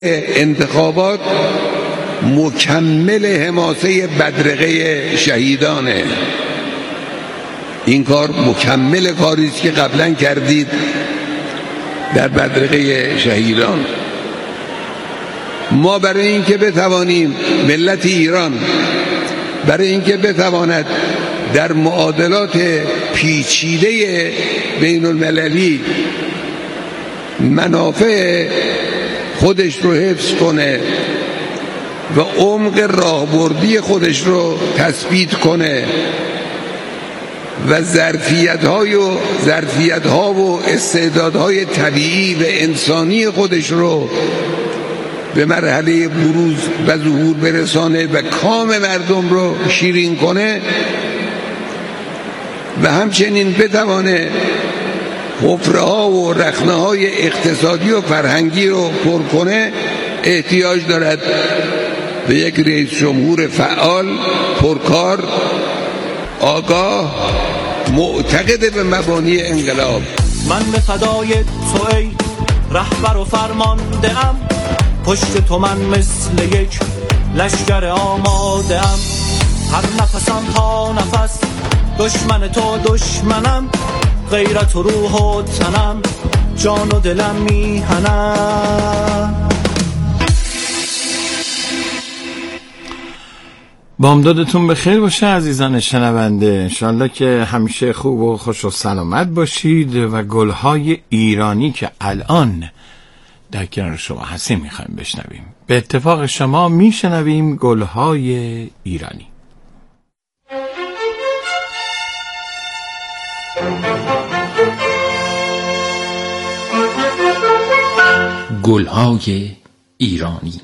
انتخابات مکمل حماسه بدرقه شهیدانه. این کار مکمل کاری است که قبلا کردید در بدرقه شهیدان. ما برای اینکه بتوانیم ملت ایران برای اینکه بتواند در معادلات پیچیده بین المللی منافع خودش رو حفظ کنه و عمق راهبردی خودش رو تثبیت کنه و ظرفیت‌ها و استعدادهای طبیعی و انسانی خودش رو به مرحله بروز و ظهور برسانه و کام مردم رو شیرین کنه و همچنین بتوانه حفره‌ها و رخنه‌های اقتصادی و فرهنگی رو پر کنه، احتیاج دارد به یک رئیس جمهور فعال، پرکار، آگاه، معتقد به مبانی انقلاب. من به فدای تو ای رهبر و فرمانده ام، پشت تو من مثل یک لشکر آماده ام، هر نفسم تا نفس دشمن تو دشمنم، غیرت و روح و تنم جان و دلم میهنم. بامدادتون بخیر باشه عزیزان شنونده، انشالله که همیشه خوب و خوش و سلامت باشید و گلهای ایرانی که الان در کنار شما هستیم میخوایم بشنویم. به اتفاق شما میشنویم گلهای ایرانی. گلهای ایرانی،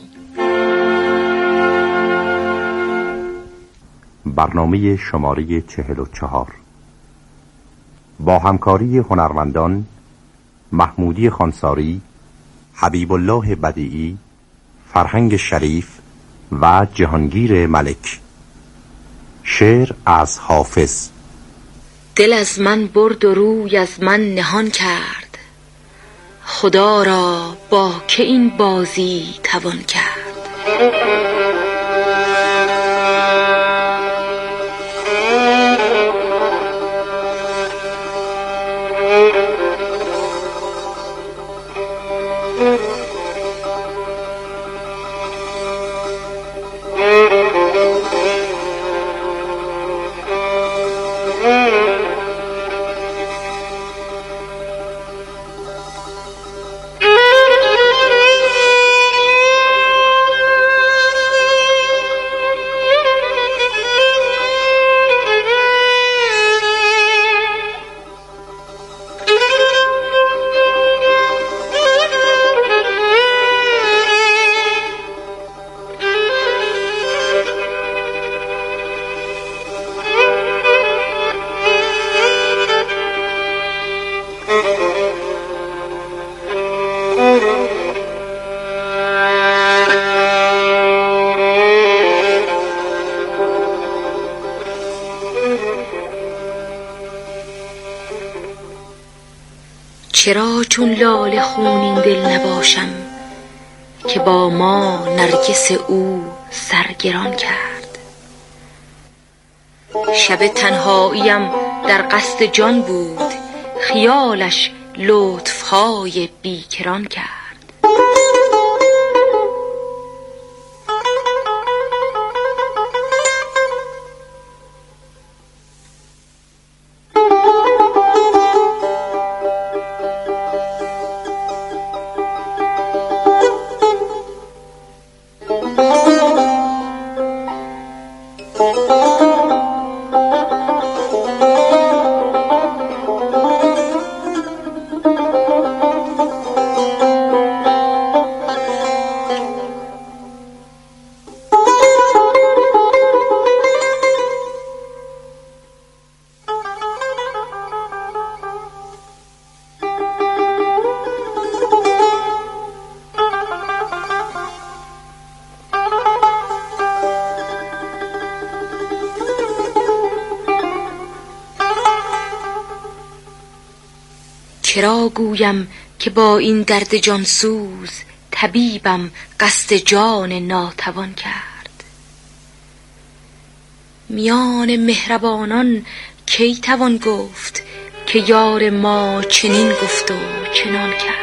برنامه شماره 44 با همکاری هنرمندان محمودی خانساری، حبیب الله بدیعی، فرهنگ شریف و جهانگیر ملک. شعر از حافظ. دل از من برد و روی از من نهان کرد، خدا را با که این بازی توان کرد. چرا چون لاله خونین دل نباشم، که با ما نرگس او سرگران کرد. شب تنهاییم در قصد جان بود، خیالش لطفهای بیکران کرد. چرا گویم که با این درد جانسوز طبیبم قصد جان ناتوان کرد. میان مهربانان کی توان گفت که یار ما چنین گفت و چنان کرد.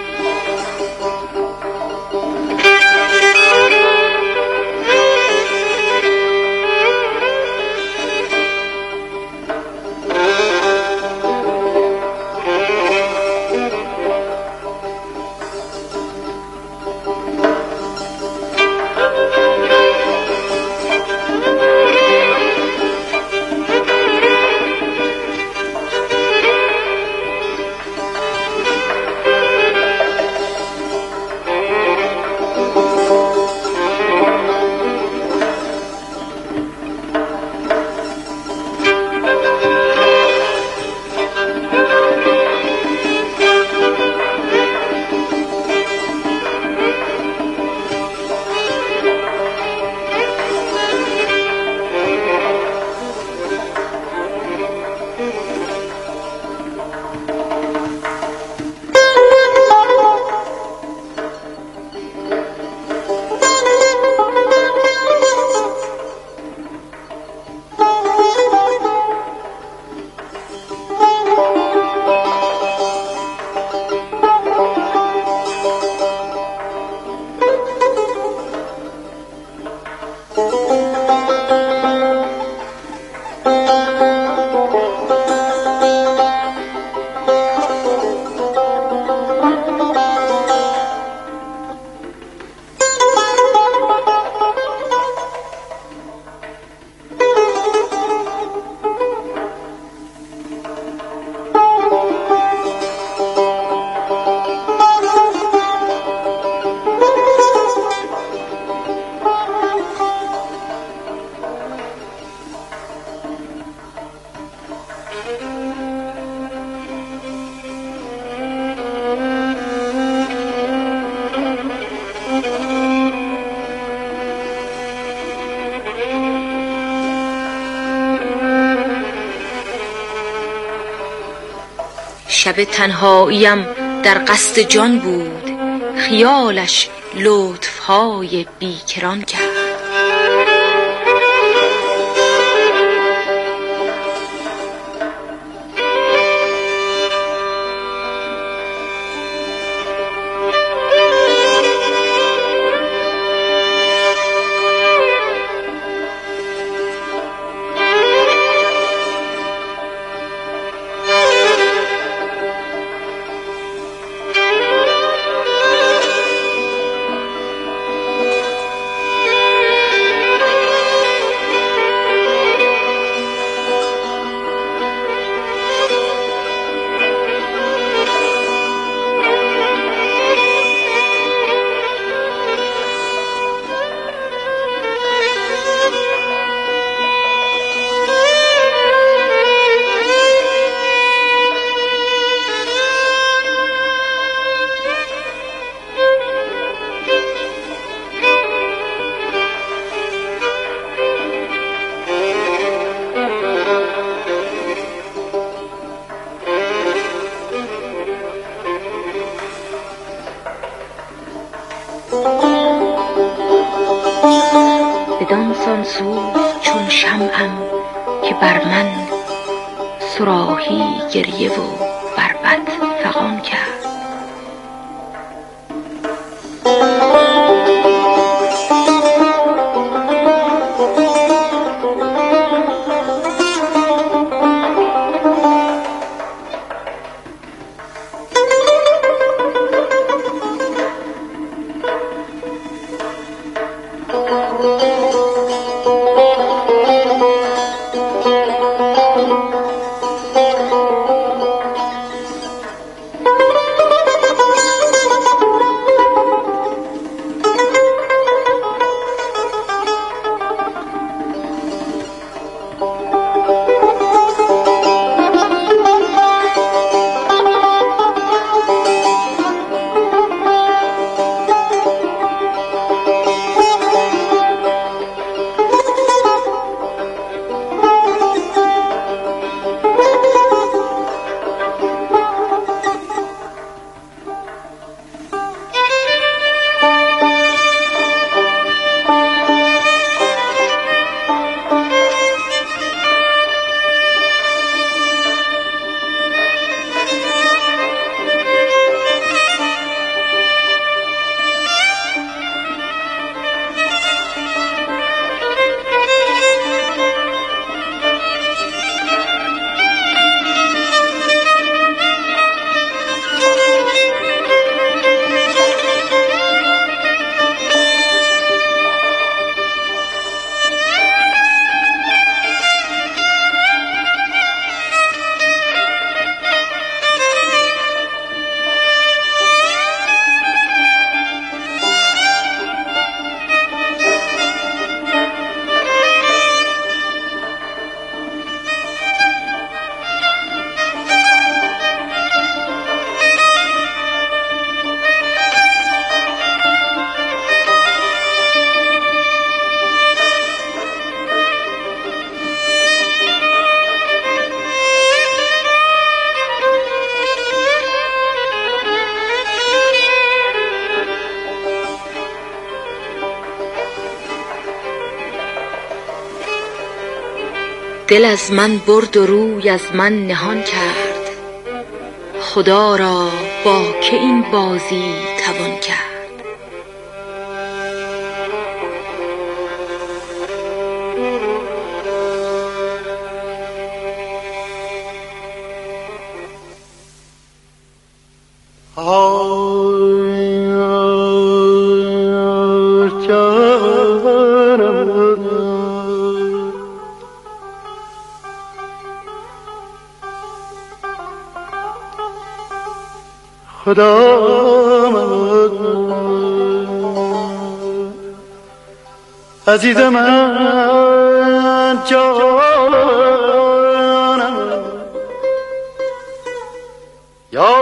شب تنهاییم در قصد جان بود، خیالش لطفهای بیکران کرد. بدان سان سوز چون شمعم که بر من صراحی گریه و بربط فغان کرد. دل از من برد و روی از من نهان کرد. خدا را با که این بازی توان کرد. خدا عزیز من جانم یا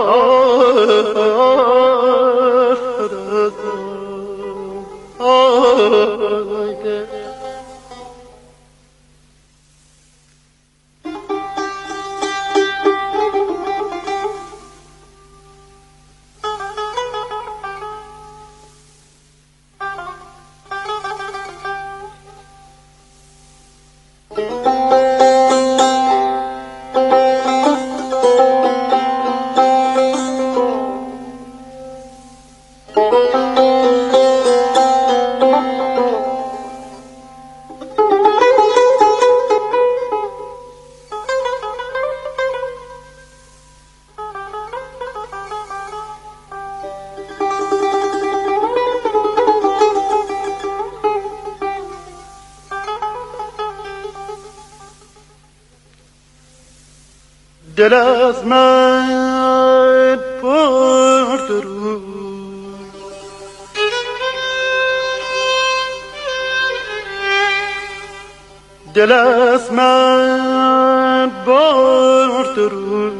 دل از من برد رو دل از من برد رو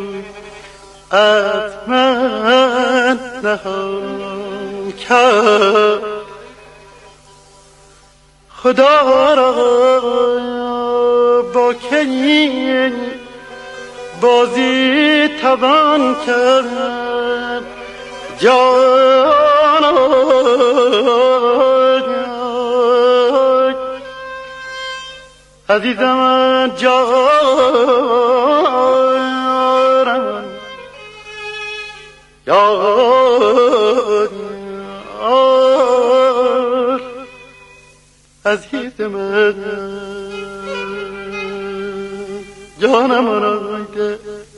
از من نهان کرد. خدا را با که بازی توان کرد. جان عزیزم جانم یار عزیزم جانم آنایده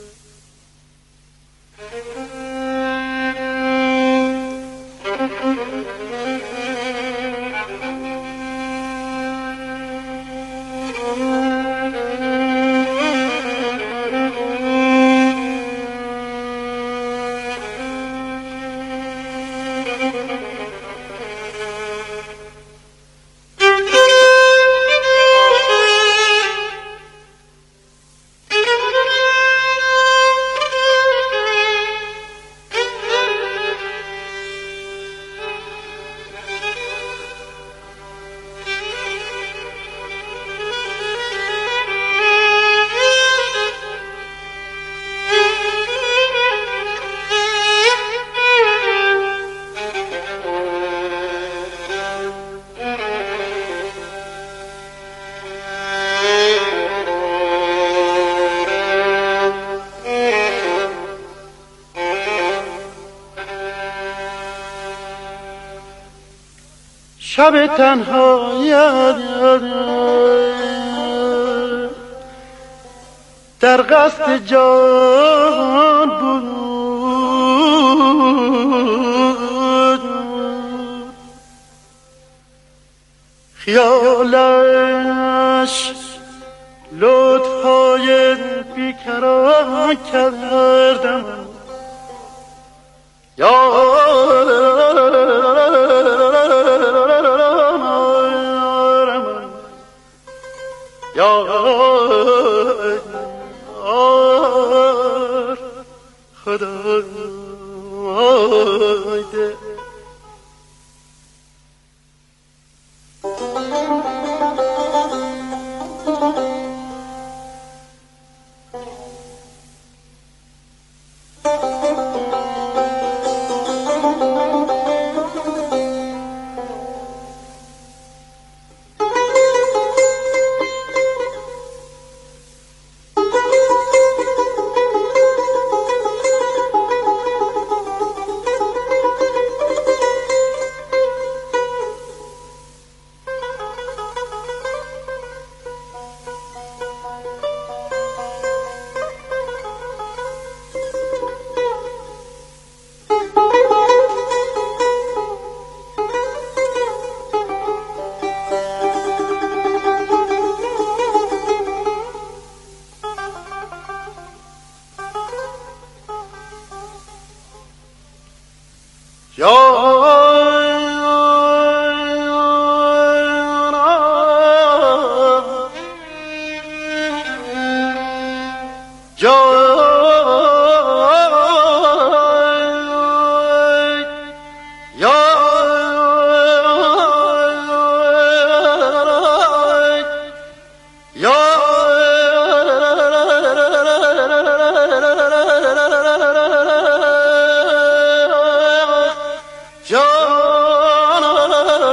شب تنهایت در قصد جان بود. خیالش لطفای بیکران کردم خدا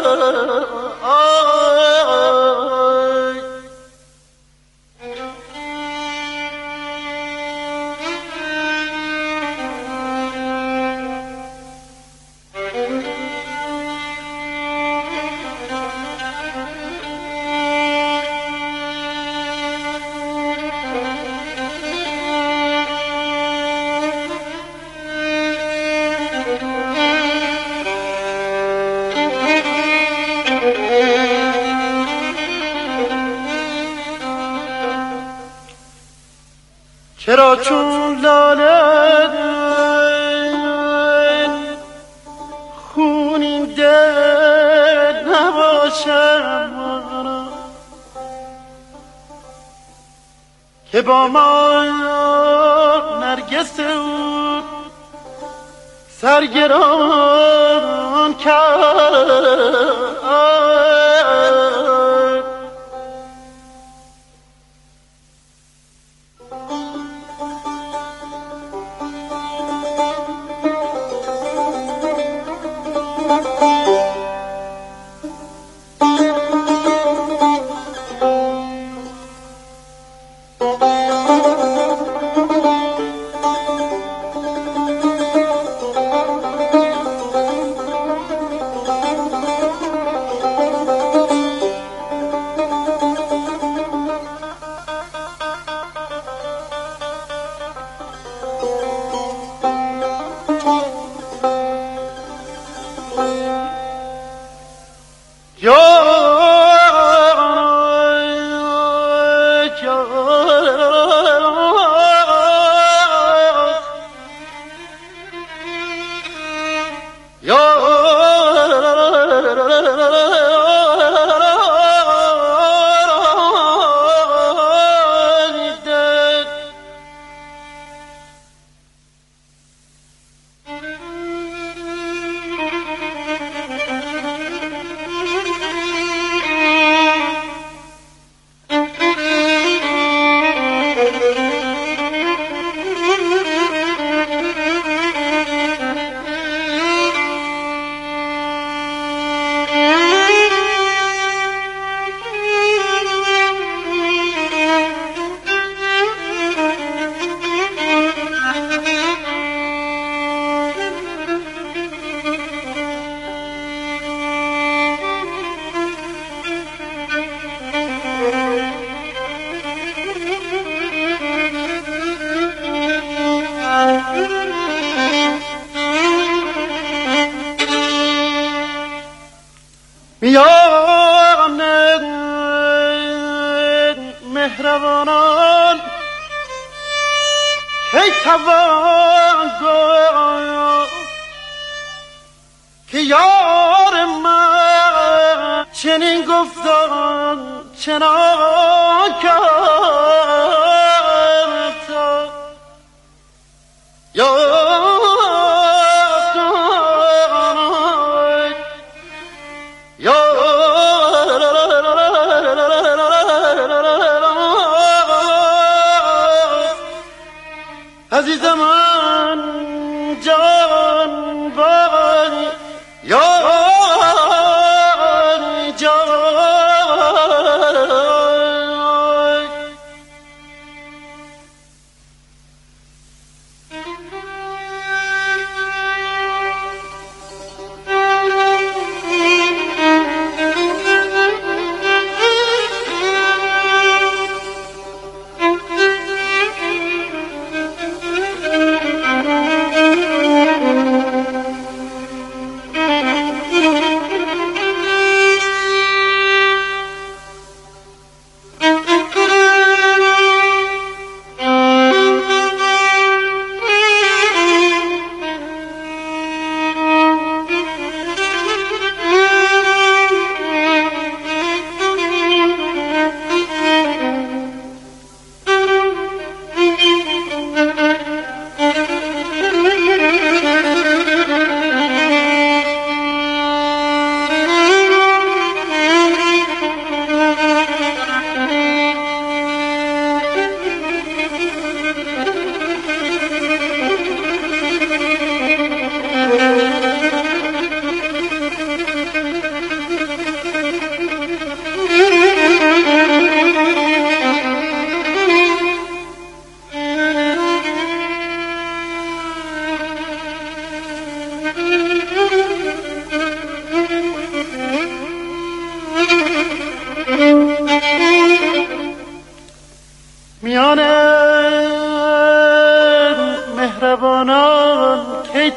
چرا چون لاله خونین دل نباشم که با ما نرگس او سرگران کرد. میان مهربانان کی توان گفت که یار من چنین گفتان چنان کرد. عزیز من جان بانی یاری جان.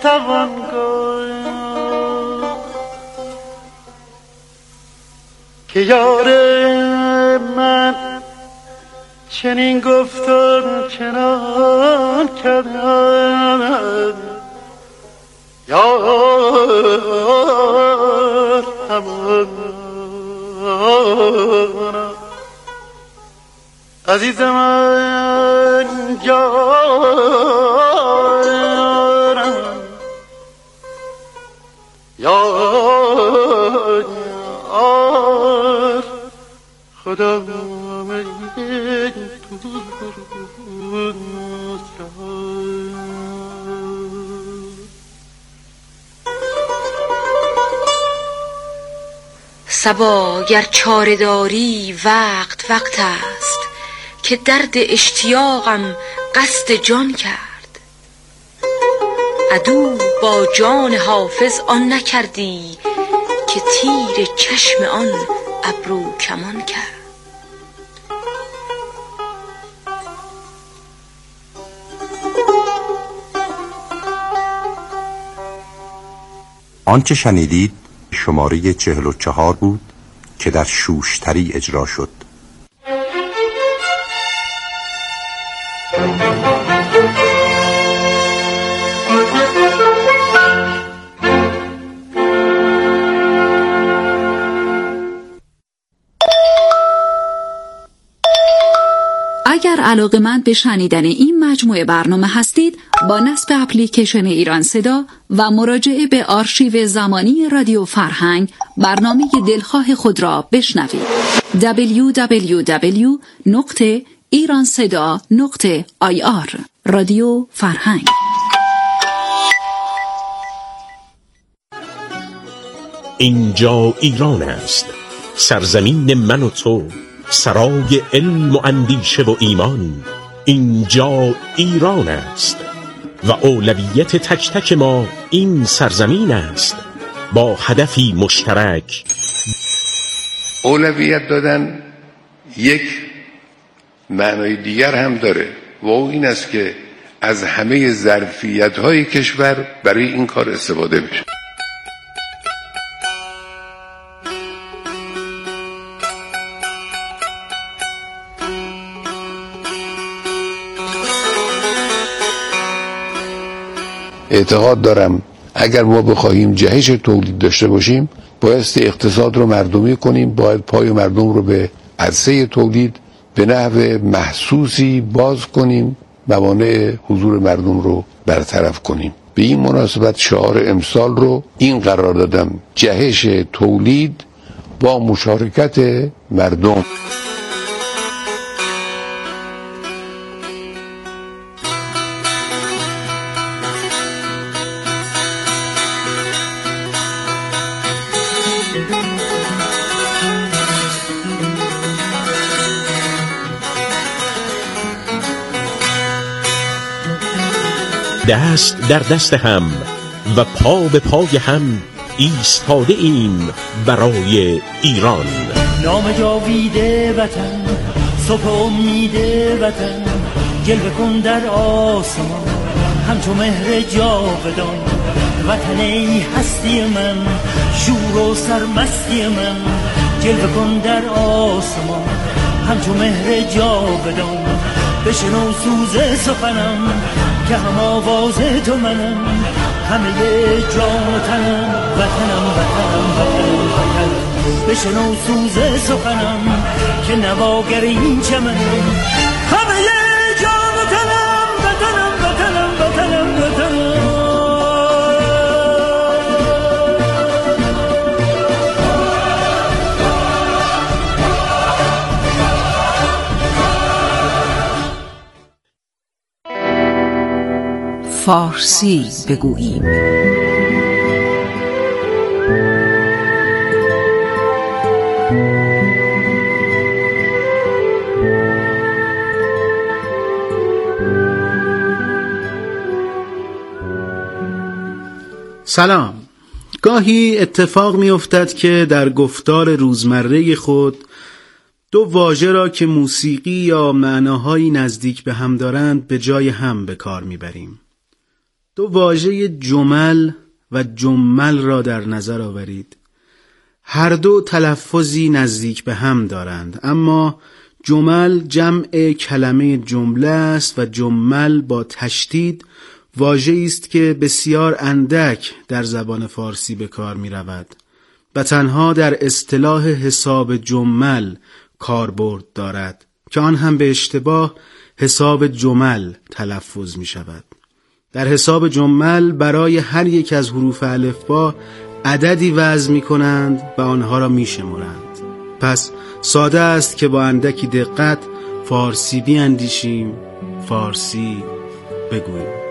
توان گفت که یار من چنین گفتن چنان کردن یار همان عزیز من یارم یار خدا من صبا گر چاره داری وقت است که درد اشتیاقم قصد جان کرد. عدو با جان حافظ آن نکردی که تیر چشم آن ابرو کمان کرد. آنچه شنیدید شماره 44 بود که در شوشتری اجرا شد. اگر علاقه‌مند به شنیدن این مجموعه برنامه هستید، با نصب اپلیکیشن ایران صدا و مراجعه به آرشیو زمانی رادیو فرهنگ برنامه دلخواه خود را بشنوید. www.iranseda.ir رادیو فرهنگ. اینجا ایران است، سرزمین من و تو، سرای علم و اندیشه و ایمان. اینجا ایران است و اولویت تک تک ما این سرزمین است، با هدفی مشترک. اولویت دادن یک معنای دیگر هم داره و این است که از همه ظرفیت‌های کشور برای این کار استفاده بشه. اعتقاد دارم اگر ما بخواهیم جهش تولید داشته باشیم، بایستی اقتصاد رو مردمی کنیم، باید پای مردم رو به عرصه تولید به نحو محسوسی باز کنیم، موانع حضور مردم رو برطرف کنیم. به این مناسبت شعار امسال رو این قرار دادم: جهش تولید با مشارکت مردم. دست در دست هم و پا به پای هم ایستاده ایم برای ایران. نام جاویده وطن، صبح امید وطن، جلوه کن در آسمان همچو مهر جاودان. وطن ای هستی من، شور و سرمستی من، جلوه کن در آسمان همچو مهر جاودان. بشنو سوز سخنم که هم آواز تو منم، همه جان و تنم، وطنم وطنم وطنم وطنم. بشنو سوز سخنم که نواگر این چمنم، همه جان و تنم، وطنم وطنم وطنم وطنم. فارسی بگوییم. سلام. گاهی اتفاق می افتد که در گفتار روزمره خود دو واژه را که موسیقی یا معناهایی نزدیک به هم دارند به جای هم به کار می بریم. دو واژه جمل و جمل را در نظر آورید. هر دو تلفظی نزدیک به هم دارند، اما جمل جمع کلمه جمله است و جمل با تشدید واژه‌ای است که بسیار اندک در زبان فارسی به کار می رود و تنها در اصطلاح حساب جمل کاربرد دارد که آن هم به اشتباه حساب جمل تلفظ می شود. در حساب جمل برای هر یک از حروف الفبا عددی وضع می کنند و آنها را می شمارند. پس ساده است که با اندکی دقت فارسی بیاندیشیم، فارسی بگوییم.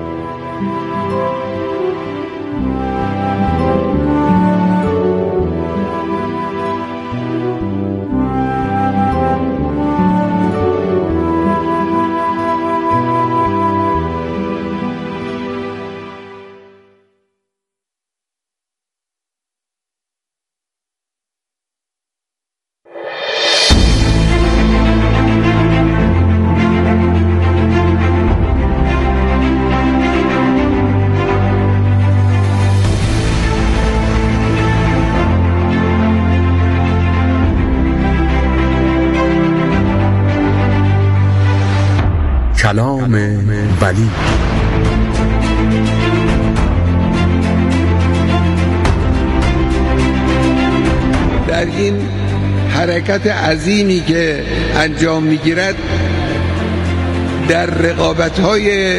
کلام ولی. در این حرکت عظیمی که انجام میگیرد در رقابت‌های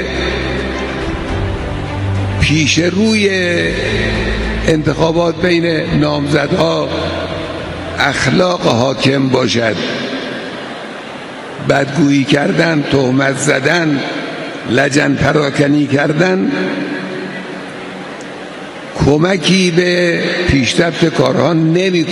پیش روی انتخابات بین نامزدها اخلاق حاکم باشد، بدگویی کردن، تهمت زدن، لجن پراکنی کردن کمکی به پیشرفت کارها نمی